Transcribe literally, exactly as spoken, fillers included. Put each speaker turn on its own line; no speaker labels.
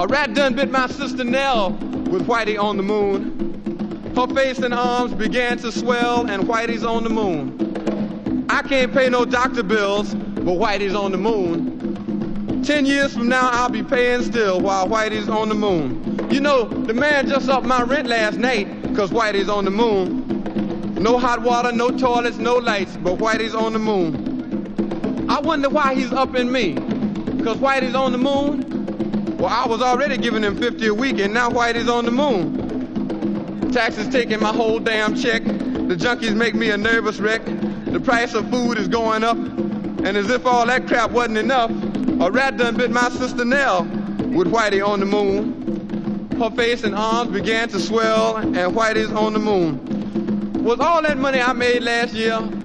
A rat done bit my sister Nell with Whitey on the moon. Her face and arms began to swell, and Whitey's on the moon. I can't pay no doctor bills, but Whitey's on the moon. Ten years from now, I'll be paying still while Whitey's on the moon. You know, the man just upped my rent last night, cause Whitey's on the moon. No hot water, no toilets, no lights, but Whitey's on the moon. I wonder why he's upping me, cause Whitey's on the moon? Well, I was already giving him fifty a week, and now Whitey's on the moon. Taxes taking my whole damn check. The junkies make me a nervous wreck. The price of food is going up, and as if all that crap wasn't enough, a rat done bit my sister Nell with Whitey on the moon. Her face and arms began to swell, and Whitey's on the moon. Was all that money I made last year